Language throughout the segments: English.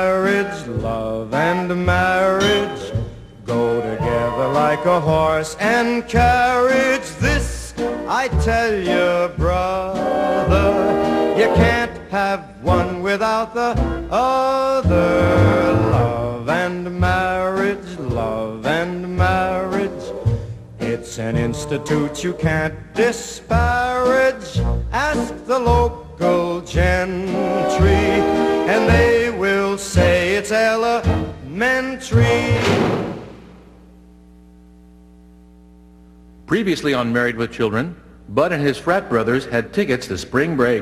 marriage, love and marriage go together like a horse and carriage. This I tell you, brother, you can't have one without the other. Love and marriage, love and marriage, it's an institute you can't disparage. Ask the local gentry, and they will say it's elementary. Previously on Married with Children, Bud and his frat brothers had tickets to spring break.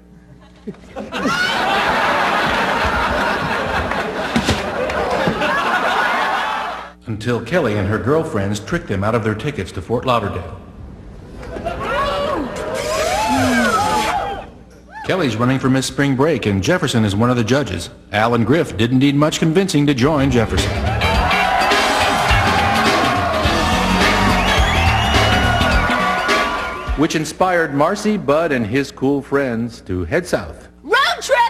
Until Kelly and her girlfriends tricked them out of their tickets to Fort Lauderdale. Kelly's running for Miss Spring Break, and Jefferson is one of the judges. Al and Griff didn't need much convincing to join Jefferson. Which inspired Marcy, Bud, and his cool friends to head south. Road trip!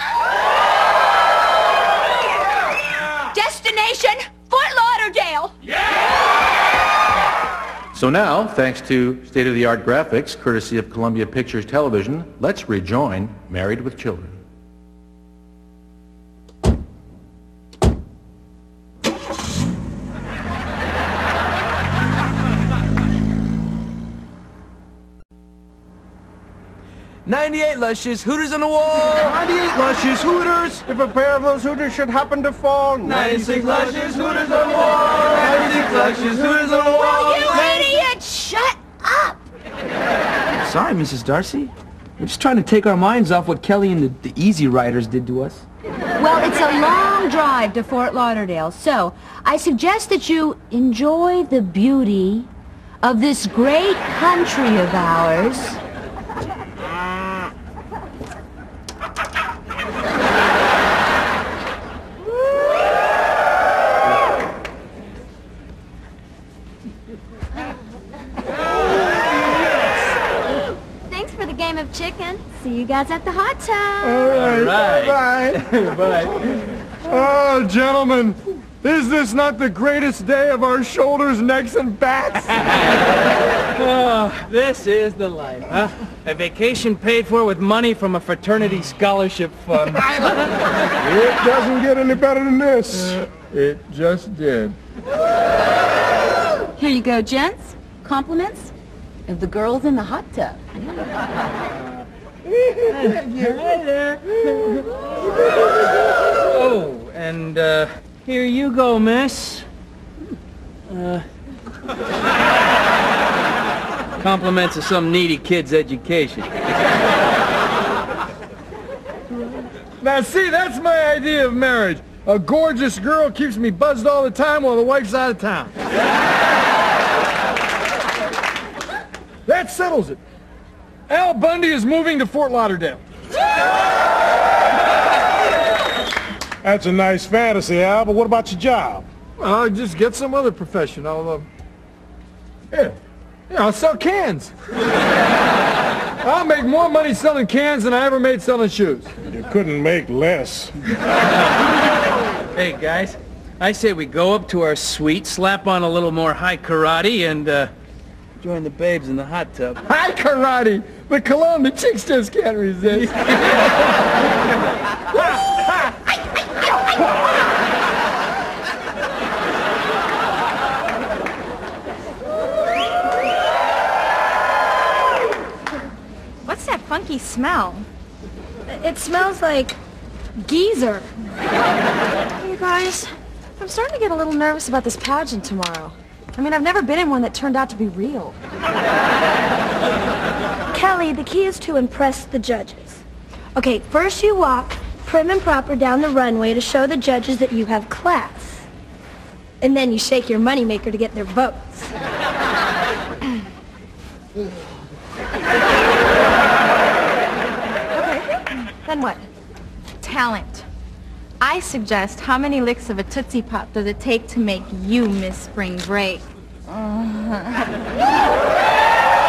Destination, Fort Lauderdale! So now, thanks to state-of-the-art graphics, courtesy of Columbia Pictures Television, let's rejoin Married with Children. "98 luscious Hooters on the wall. 98 luscious Hooters, if a pair of those Hooters should happen to fall. 96 luscious Hooters on the wall. 96 luscious Hooters on the wall." You idiot! Shut up! Sorry, Mrs. Darcy. We're just trying to take our minds off what Kelly and the Easy Riders did to us. Well, it's a long drive to Fort Lauderdale, so I suggest that you enjoy the beauty of this great country of ours. Of chicken. See you guys at the hot tub. All right. Bye. Bye. Oh, gentlemen, is this not the greatest day of our shoulders, necks, and backs? Oh, this is the life, huh? A vacation paid for with money from a fraternity scholarship fund. It doesn't get any better than this. It just did. Here you go, gents. Compliments of the girls in the hot tub. Hi there. Oh, and here you go, miss. Compliments of some needy kid's education. Now, see, that's my idea of marriage. A gorgeous girl keeps me buzzed all the time while the wife's out of town. That settles it. Al Bundy is moving to Fort Lauderdale. That's a nice fantasy, Al, but what about your job? Well, just get some other profession. I'll sell cans. I'll make more money selling cans than I ever made selling shoes. You couldn't make less. Hey, guys, I say we go up to our suite, slap on a little more high karate, and join the babes in the hot tub. High karate! The cologne the chicks just can't resist. What's that funky smell? It smells like geezer. You guys, I'm starting to get a little nervous about this pageant tomorrow. I mean, I've never been in one that turned out to be real. Kelly, the key is to impress the judges. Okay, first you walk prim and proper down the runway to show the judges that you have class. And then you shake your moneymaker to get their votes. Okay, then what? Talent. I suggest, how many licks of a Tootsie Pop does it take to make you Miss Spring Break?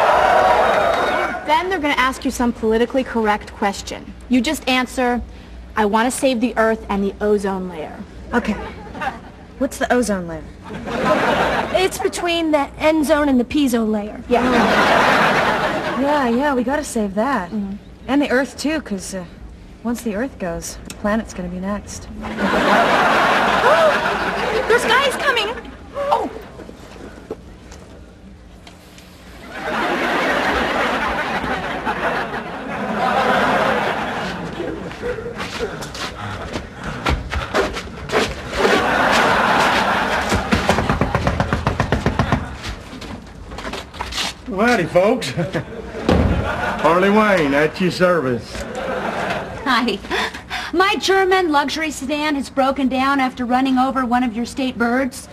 Then they're going to ask you some politically correct question. You just answer, I want to save the Earth and the ozone layer. Okay. What's the ozone layer? It's between the end zone and the P-zone layer. Yeah, we gotta save that. And the Earth, too, because once the Earth goes, the planet's gonna be next. There's guys coming! Oh! Well, howdy, folks. Harley Wayne, at your service. Hi. My German luxury sedan has broken down after running over one of your state birds.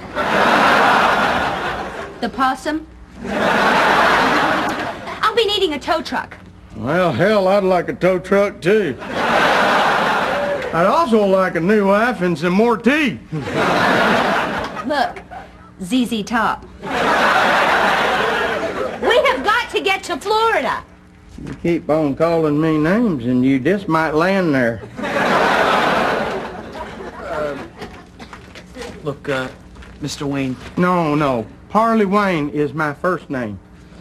The possum. I'll be needing a tow truck. Well, hell, I'd like a tow truck, too. I'd also like a new wife and some more tea. Look, ZZ Top. We have got to get to Florida. You keep on calling me names and you just might land there. Look, Mr. Wayne. No. Harley Wayne is my first name.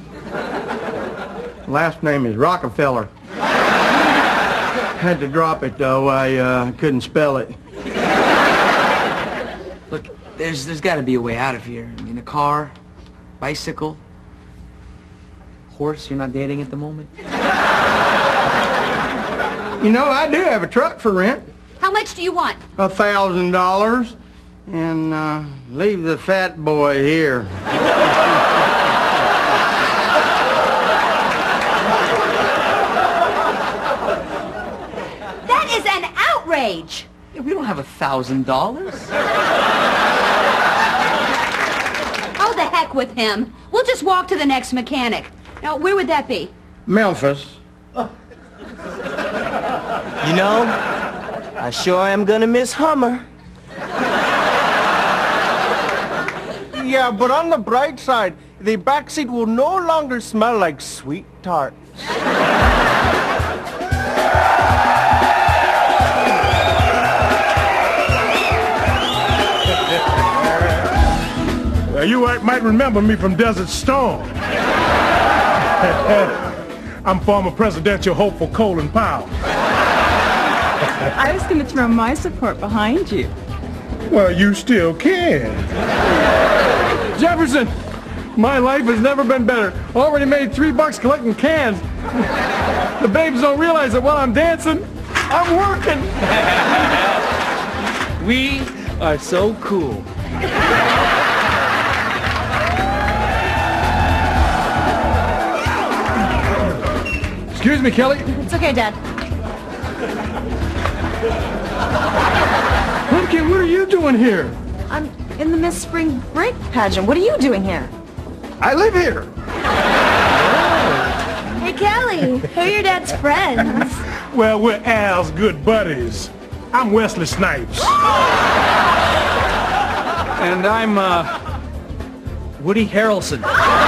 Last name is Rockefeller. Had to drop it, though. I couldn't spell it. Look, there's got to be a way out of here. I mean, a car, bicycle, horse. You're not dating at the moment? You know, I do have a truck for rent. How much do you want? $1,000. And leave the fat boy here. That is an outrage. Yeah, we don't have $1,000. Oh, the heck with him. We'll just walk to the next mechanic. Now, where would that be? Memphis. You know, I sure am gonna miss Hummer. Yeah, but on the bright side, the backseat will no longer smell like sweet tarts. You might remember me from Desert Storm. I'm former presidential hopeful Colin Powell. I was going to throw my support behind you. Well, you still can. Jefferson, my life has never been better. Already made $3 collecting cans. The babes don't realize that while I'm dancing, I'm working. We are so cool. Excuse me, Kelly. It's okay, Dad. Pumpkin, what are you doing here? I'm in the Miss Spring Break pageant. What are you doing here? I live here. Hey, Kelly, who are your dad's friends? Well, we're Al's good buddies. I'm Wesley Snipes. And I'm, Woody Harrelson.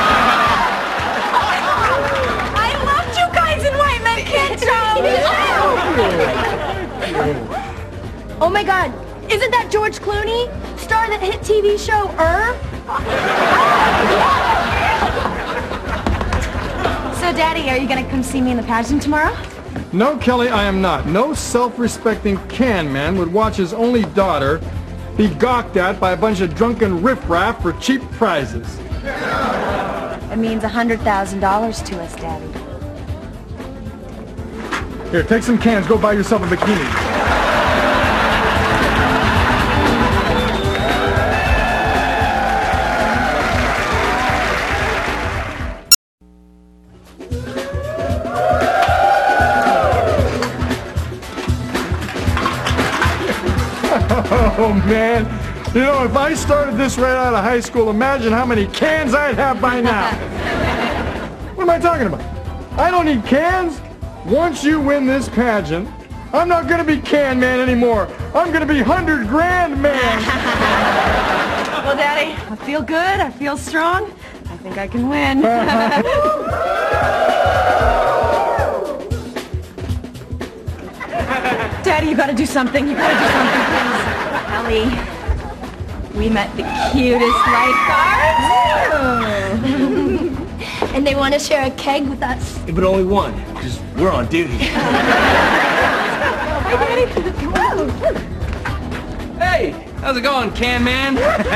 I loved you guys in White Men Can't Jump! Oh my God, isn't that George Clooney? Star of that hit TV show, So, Daddy, are you gonna come see me in the pageant tomorrow? No, Kelly, I am not. No self-respecting can man would watch his only daughter be gawked at by a bunch of drunken riffraff for cheap prizes. It means $100,000 to us, Daddy. Here, take some cans. Go buy yourself a bikini. Oh, man. You know, if I started this right out of high school, imagine how many cans I'd have by now. What am I talking about? I don't need cans. Once you win this pageant, I'm not going to be can man anymore. I'm going to be 100 grand man. Well, Daddy, I feel good. I feel strong. I think I can win. Daddy, you gotta do something. You gotta do something, please. Ellie, we met the cutest lifeguards. And they want to share a keg with us. Yeah, but only one, because we're on duty. Hey, how's it going, Can Man?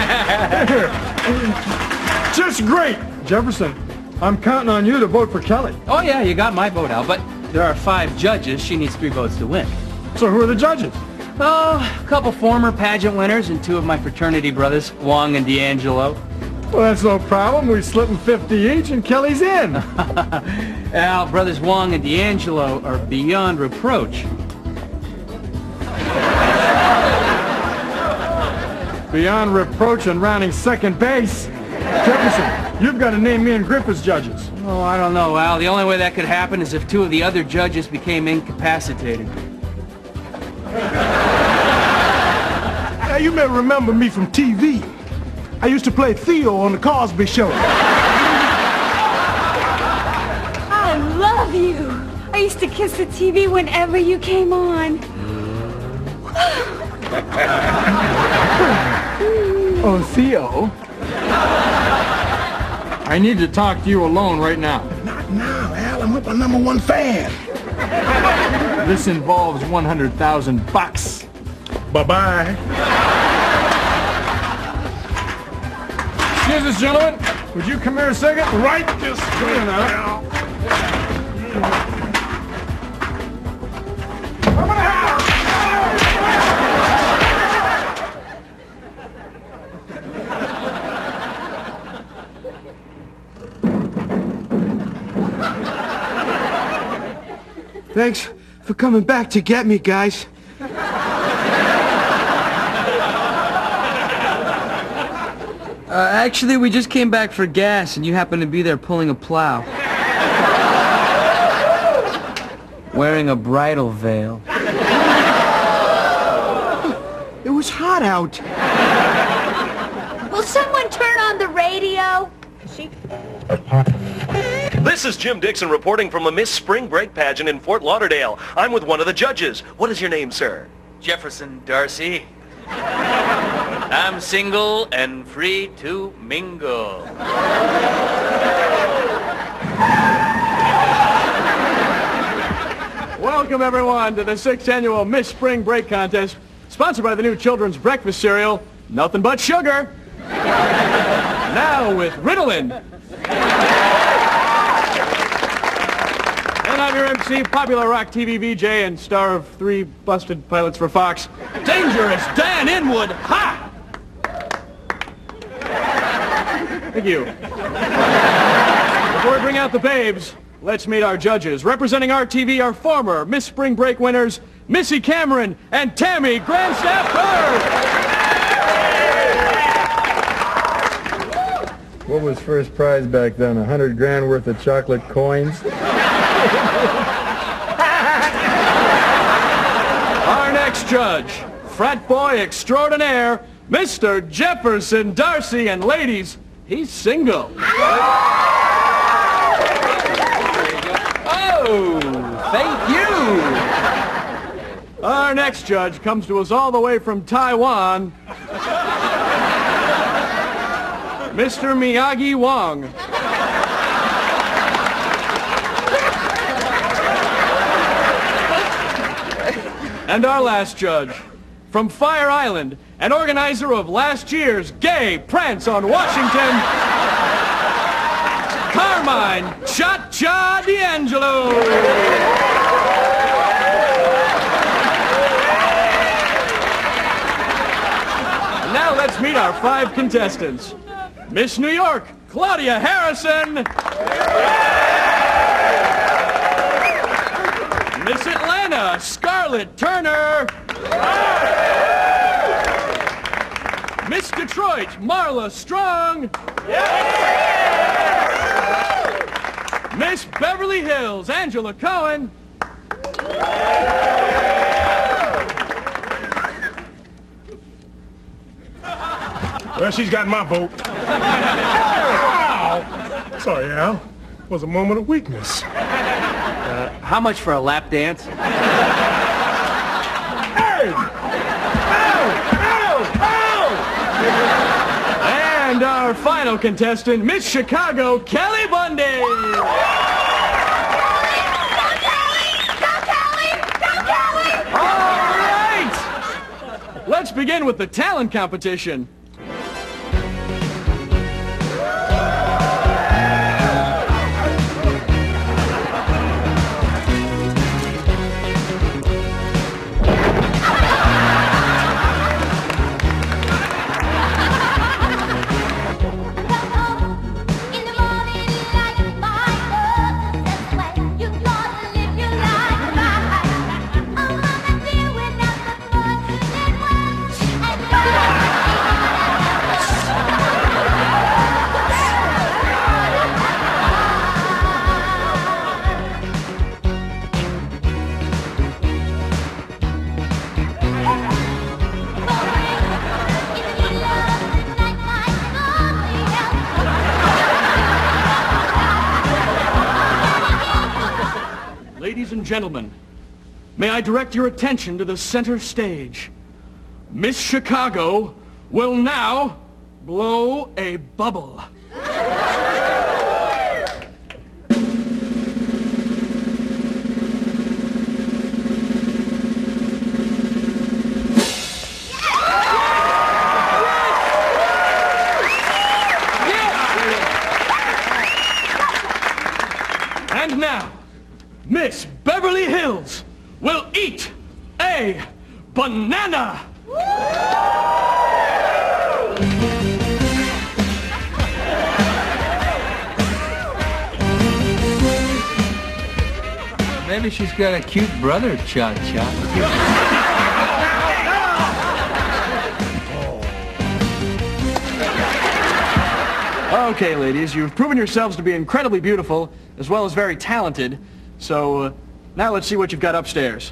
Just great! Jefferson, I'm counting on you to vote for Kelly. Oh, yeah, you got my vote, Al, but there are 5 judges. She needs 3 votes to win. So who are the judges? Oh, a couple former pageant winners and 2 of my fraternity brothers, Wong and D'Angelo. Well, that's no problem. We slip them 50 each and Kelly's in. Al, brothers Wong and D'Angelo are beyond reproach. Beyond reproach and rounding second base. Jefferson, you've got to name me and Griff as judges. Oh, I don't know, Al. The only way that could happen is if 2 of the other judges became incapacitated. Now, you may remember me from TV. I used to play Theo on The Cosby Show. I love you. I used to kiss the TV whenever you came on. Oh, Theo. I need to talk to you alone right now. Not now, Al. I'm with my #1 fan. This involves $100,000. Bye-bye. Excuse us, gentlemen. Would you come here a second? Right this way now. Thanks for coming back to get me, guys. Actually, we just came back for gas, and you happened to be there pulling a plow. Wearing a bridal veil. It was hot out. Will someone turn on the radio? This is Jim Dixon reporting from a Miss Spring Break pageant in Fort Lauderdale. I'm with one of the judges. What is your name, sir? Jefferson Darcy. I'm single and free to mingle. Welcome, everyone, to the 6th annual Miss Spring Break contest, sponsored by the new children's breakfast cereal, Nothing But Sugar. Now with Ritalin. And I'm your MC, popular rock TV VJ and star of 3 busted pilots for Fox, Dangerous Dan Inwood. Ha! Thank you. Before we bring out the babes, let's meet our judges. Representing RTV are former Miss Spring Break winners, Missy Cameron and Tammy Grandstaff Bird. What was first prize back then? 100 grand worth of chocolate coins? Our next judge, frat boy extraordinaire, Mr. Jefferson Darcy, and ladies, he's single. Oh, thank you. Our next judge comes to us all the way from Taiwan, Mr. Miyagi Wong. And our last judge, from Fire Island, an organizer of last year's Gay Prance on Washington, Carmine Cha-Cha D'Angelo. And now let's meet our 5 contestants. Miss New York, Claudia Harrison. Miss Atlanta, Scarlett Turner. Miss Detroit, Marla Strong. Miss Beverly Hills, Angela Cohen. Well, she's got my vote. Wow. Sorry, Al. It was a moment of weakness. How much for a lap dance? our final contestant, Miss Chicago, Kelly Bundy. Go, Kelly! All right! Let's begin with the talent competition. Ladies and gentlemen, may I direct your attention to the center stage. Miss Chicago will now blow a bubble. And now, Miss Beverly Hills will eat a banana. Maybe she's got a cute brother, Cha-Cha. Okay, ladies, you've proven yourselves to be incredibly beautiful, as well as very talented. So, now let's see what you've got upstairs.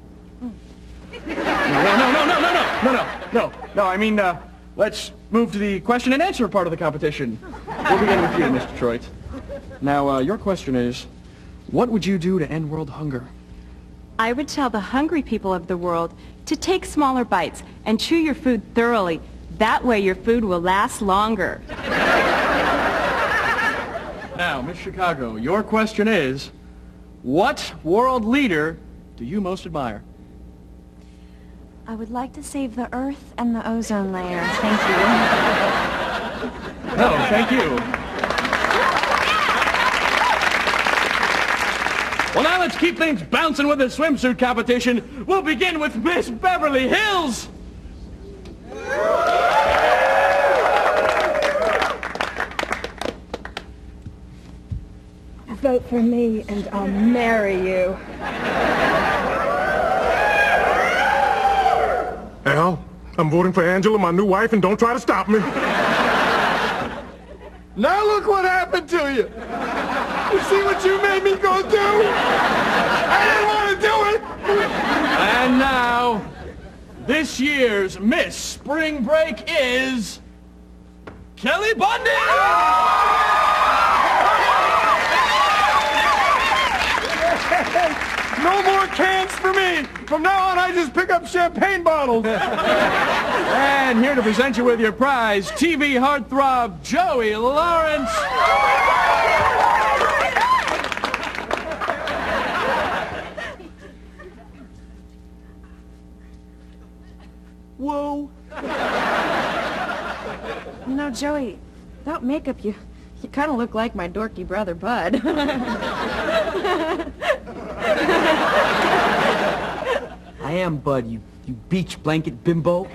No, I mean, let's move to the question and answer part of the competition. We'll begin with you, Mr. Detroit. Now, your question is, what would you do to end world hunger? I would tell the hungry people of the world to take smaller bites and chew your food thoroughly. That way your food will last longer. Now, Miss Chicago, your question is, what world leader do you most admire? I would like to save the Earth and the ozone layer. Thank you. No, thank you. Well, now let's keep things bouncing with the swimsuit competition. We'll begin with Miss Beverly Hills. Vote for me and I'll marry you. Al, I'm voting for Angela, my new wife, and don't try to stop me. Now look what happened to you. You see what you made me go do? I didn't want to do it. And now, this year's Miss Spring Break is Kelly Bundy! No more cans for me. From now on, I just pick up champagne bottles. And here to present you with your prize, TV heartthrob Joey Lawrence. Whoa. You know, Joey, without makeup, you kind of look like my dorky brother, Bud. I am Bud, you beach blanket bimbo.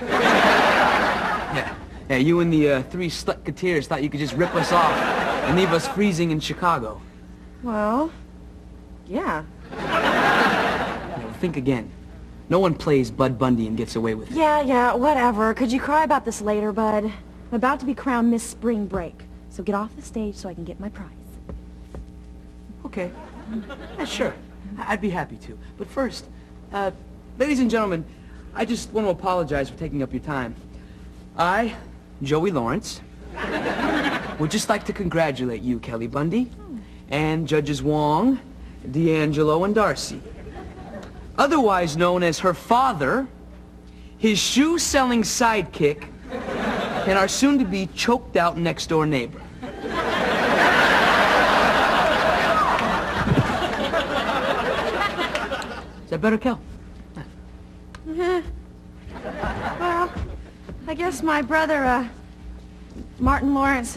Yeah, you and the three slut-cateers thought you could just rip us off and leave us freezing in Chicago. Well, yeah. Now, think again. No one plays Bud Bundy and gets away with it. Yeah, whatever. Could you cry about this later, Bud? I'm about to be crowned Miss Spring Break, so get off the stage so I can get my prize. Okay. Yeah, sure. I'd be happy to. But first, ladies and gentlemen, I just want to apologize for taking up your time. I, Joey Lawrence, would just like to congratulate you, Kelly Bundy, and Judges Wong, D'Angelo, and Darcy. Otherwise known as her father, his shoe-selling sidekick, and our soon-to-be choked-out next-door neighbor. Is that better, Kel? Well, I guess my brother, Martin Lawrence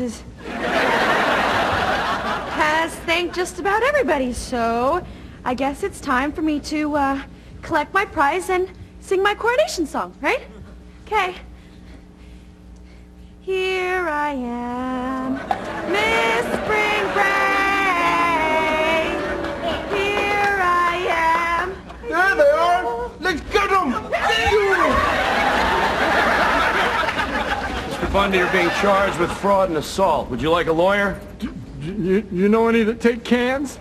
has thanked just about everybody, so I guess it's time for me to collect my prize and sing my coronation song, right? Okay. Here I am, Miss Spring Break. Here I am. There they are! Let's get them! Mr. Bundy, you're being charged with fraud and assault. Would you like a lawyer? You know any that take cans?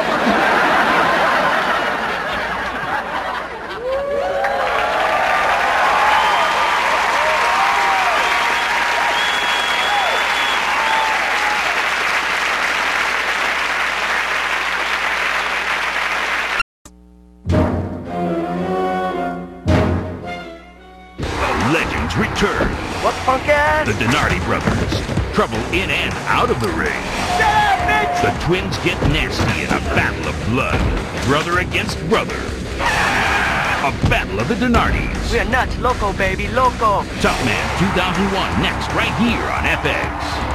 Legends return. What punk ass? The Donardi brothers. Trouble in and out of the ring. Shut up, bitch! The twins get nasty in a battle of blood. Brother against brother. A battle of the Donardis. We are nuts, loco, baby, loco. Top Man 2001 next right here on FX.